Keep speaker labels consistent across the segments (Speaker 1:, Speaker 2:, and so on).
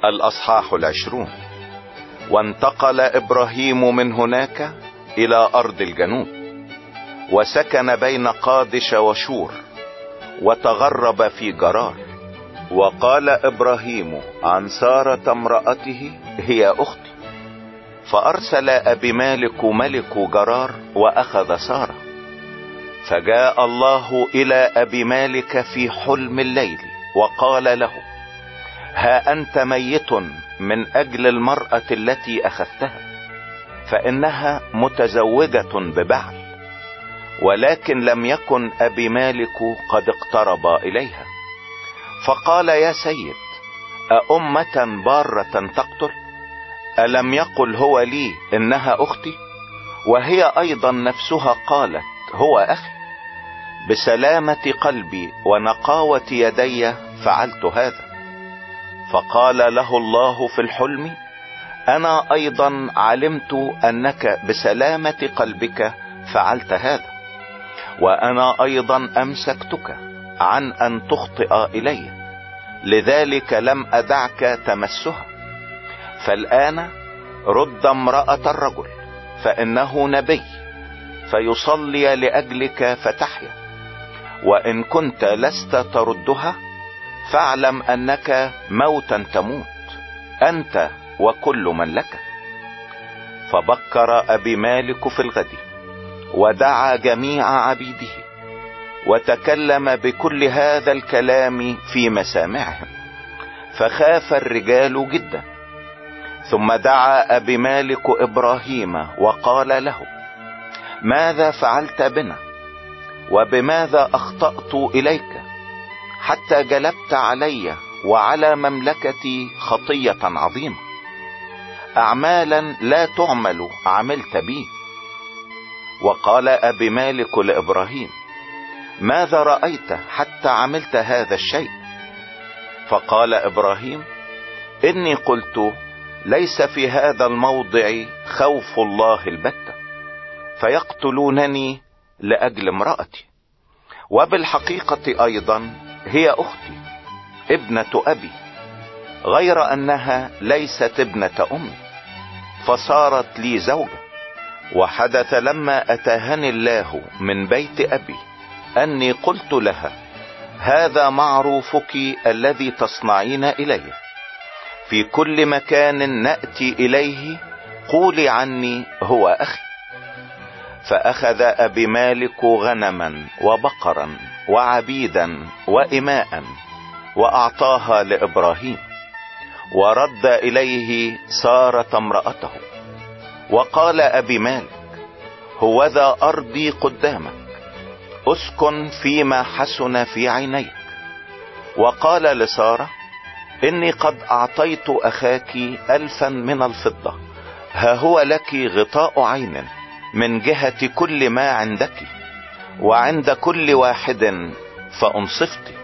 Speaker 1: الأصحاح 20. وانتقل إبراهيم من هناك إلى أرض الجنوب، وسكن بين قادش وشور، وتغرب في جرار. وقال إبراهيم عن سارة امرأته: هي أختي. فأرسل أبيمالك ملك جرار وأخذ سارة. فجاء الله إلى أبيمالك في حلم الليل وقال له: ها أنت ميت من أجل المرأة التي أخذتها، فإنها متزوجة ببعل. ولكن لم يكن أبيمالك قد اقترب إليها. فقال: يا سيد، أأمة بارة تقتل؟ ألم يقل هو لي إنها أختي؟ وهي أيضا نفسها قالت: هو أخي. بسلامة قلبي ونقاوة يدي فعلت هذا. فقال له الله في الحلم: أنا أيضا علمت أنك بسلامة قلبك فعلت هذا، وأنا أيضا أمسكتك عن أن تخطئ إلي، لذلك لم أدعك تمسها. فالآن رد امرأة الرجل، فإنه نبي، فيصلي لأجلك فتحيا. وإن كنت لست تردها، فاعلم أنك موتا تموت، أنت وكل من لك. فبكر أبيمالك في الغد، ودعا جميع عبيده، وتكلم بكل هذا الكلام في مسامعهم، فخاف الرجال جدا. ثم دعا أبيمالك إبراهيم وقال له: ماذا فعلت بنا؟ وبماذا أخطأت إليك حتى جلبت علي وعلى مملكتي خطية عظيمة؟ أعمالا لا تعمل عملت بي. وقال أبيمالك لإبراهيم: ماذا رأيت حتى عملت هذا الشيء؟ فقال إبراهيم: إني قلت: ليس في هذا الموضع خوف الله البتة، فيقتلونني لأجل امرأتي. وبالحقيقة أيضا هي أختي، ابنة أبي، غير أنها ليست ابنة أمي، فصارت لي زوجة. وحدث لما أتاهني الله من بيت أبي أني قلت لها: هذا معروفك الذي تصنعين إلي، في كل مكان نأتي إليه قولي عني هو أخي. فأخذ أبيمالك غنما وبقرا وعبيدا وإماء وأعطاها لإبراهيم، ورد إليه سارة امرأته. وقال أبيمالك: هوذا أرضي قدامك، اسكن فيما حسن في عينيك. وقال لسارة: إني قد أعطيت أخاك 1000 من الفضة، ها هو لك غطاء عين من جهة كل ما عندك، وعند كل واحد فأنصفت.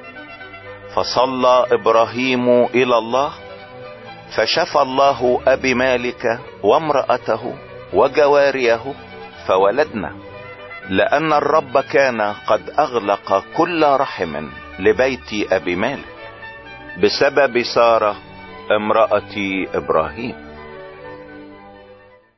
Speaker 1: فصلى إبراهيم إلى الله، فشفى الله أبيمالك وامرأته وجواريه فولدنا، لأن الرب كان قد أغلق كل رحم لبيت أبيمالك بسبب سارة امرأة إبراهيم.